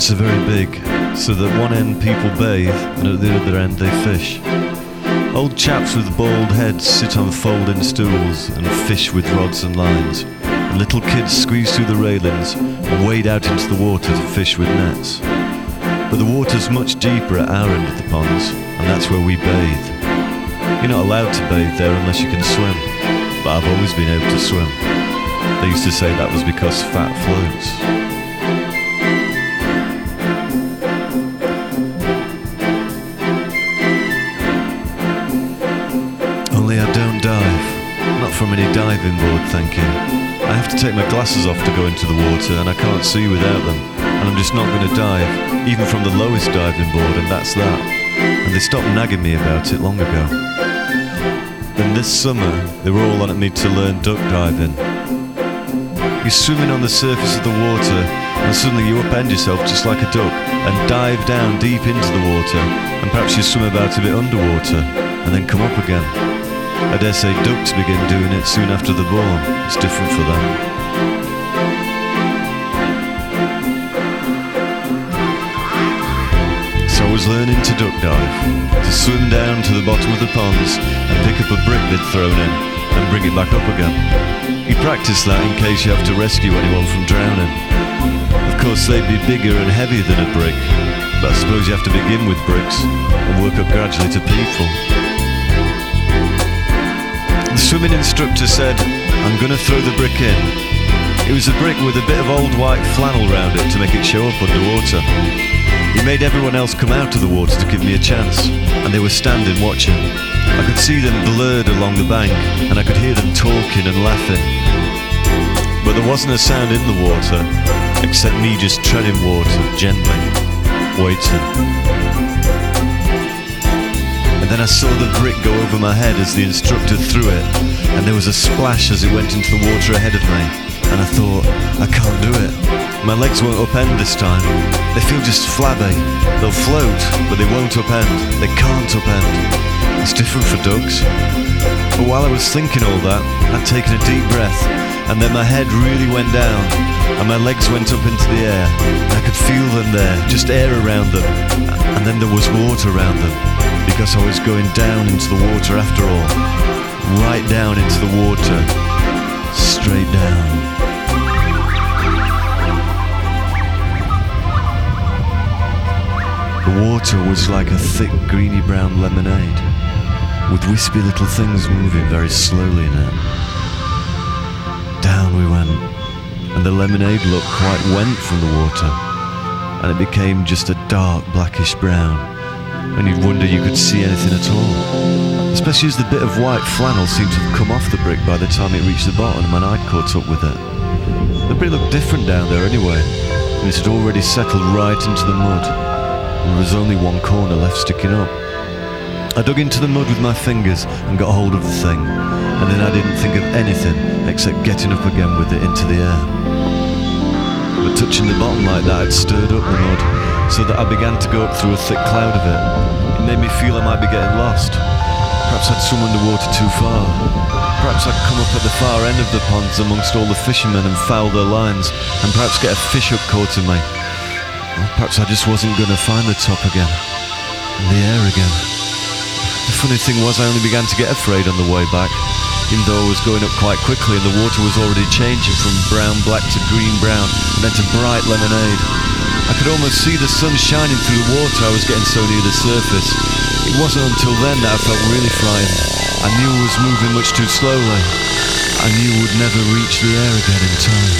boats are very big, so that at one end people bathe and at the other end they fish. Old chaps with bald heads sit on folding stools and fish with rods and lines, and little kids squeeze through the railings and wade out into the water to fish with nets. But the water's much deeper at our end of the ponds, and that's where we bathe. You're not allowed to bathe there unless you can swim, but I've always been able to swim. They used to say that was because fat floats. Only I don't dive. Not from any diving board, thank you. I have to take my glasses off to go into the water, and I can't see without them. And I'm just not going to dive, even from the lowest diving board, and that's that. And they stopped nagging me about it long ago. Then this summer, they were all on at me to learn duck diving. You're swimming on the surface of the water, and suddenly you upend yourself just like a duck, and dive down deep into the water, and perhaps you swim about a bit underwater, and then come up again. I dare say ducks begin doing it soon after they're born. It's different for them. So I was learning to duck dive, to swim down to the bottom of the ponds and pick up a brick they'd thrown in and bring it back up again. You practice that in case you have to rescue anyone from drowning. Of course they'd be bigger and heavier than a brick, but I suppose you have to begin with bricks and work up gradually to people. The swimming instructor said, "I'm gonna throw the brick in." It was a brick with a bit of old white flannel round it to make it show up underwater. He made everyone else come out of the water to give me a chance, and they were standing watching. I could see them blurred along the bank, and I could hear them talking and laughing. But there wasn't a sound in the water, except me just treading water gently, waiting. And then I saw the brick go over my head as the instructor threw it, and there was a splash as it went into the water ahead of me, and I thought, I can't do it. My legs won't upend this time. They feel just flabby. They'll float, but they won't upend. They can't upend. It's different for ducks. But while I was thinking all that, I'd taken a deep breath, and then my head really went down, and my legs went up into the air. I could feel them there, just air around them, and then there was water around them, because I was going down into the water after all. Right down into the water. Straight down. The water was like a thick greeny brown lemonade, with wispy little things moving very slowly in it. Down we went, and the lemonade looked quite went from the water, and it became just a dark blackish brown, and you'd wonder you could see anything at all, especially as the bit of white flannel seemed to have come off the brick by the time it reached the bottom and I'd caught up with it. The brick looked different down there anyway, and it had already settled right into the mud, and there was only one corner left sticking up. I dug into the mud with my fingers and got hold of the thing, and then I didn't think of anything except getting up again with it into the air. But touching the bottom like that, it stirred up the mud, so that I began to go up through a thick cloud of it. It made me feel I might be getting lost. Perhaps I'd swum underwater too far. Perhaps I'd come up at the far end of the ponds amongst all the fishermen and foul their lines, and perhaps get a fish hook caught in me. Or perhaps I just wasn't going to find the top again, and the air again. The funny thing was I only began to get afraid on the way back, even though I was going up quite quickly and the water was already changing from brown-black to green-brown and then to bright lemonade. I could almost see the sun shining through the water. I was getting so near the surface. It wasn't until then that I felt really frightened. I knew I was moving much too slowly. I knew I would never reach the air again in time.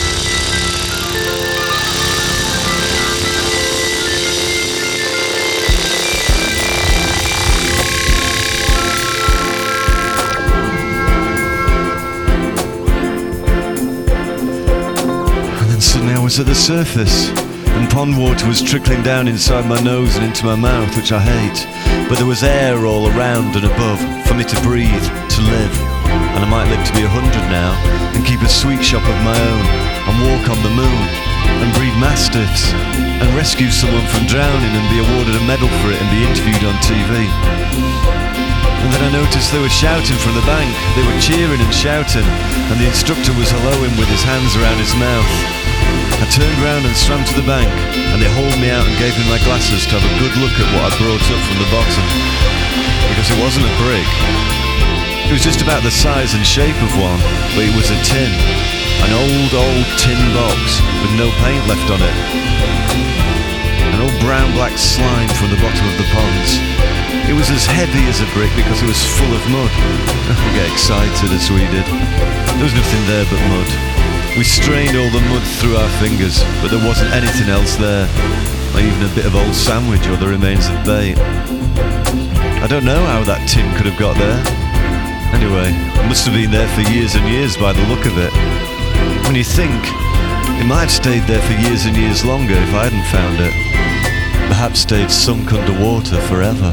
Suddenly I was at the surface, and pond water was trickling down inside my nose and into my mouth, which I hate. But there was air all around and above for me to breathe, to live. And I might live to be 100 now, and keep a sweet shop of my own, and walk on the moon, and breed mastiffs, and rescue someone from drowning and be awarded a medal for it and be interviewed on TV. And then I noticed they were shouting from the bank. They were cheering and shouting, and the instructor was helloing with his hands around his mouth. I turned round and swam to the bank, and they hauled me out and gave me my glasses to have a good look at what I'd brought up from the bottom. Because it wasn't a brick. It was just about the size and shape of one, but it was a tin. An old tin box with no paint left on it. An old brown-black slime from the bottom of the ponds. It was as heavy as a brick because it was full of mud. We get excited as we did. There was nothing there but mud. We strained all the mud through our fingers, but there wasn't anything else there. Not even a bit of old sandwich or the remains of bait. I don't know how that tin could have got there. Anyway, it must have been there for years and years by the look of it. When you think, it might have stayed there for years and years longer if I hadn't found it. Perhaps stayed sunk underwater forever.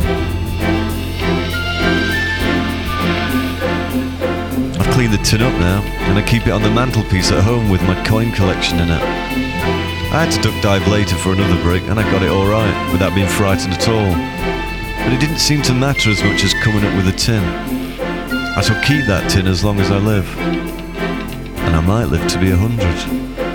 I've cleaned the tin up now, and I keep it on the mantelpiece at home with my coin collection in it. I had to duck dive later for another brick, and I got it alright, without being frightened at all. But it didn't seem to matter as much as coming up with a tin. I shall keep that tin as long as I live. And I might live to be 100.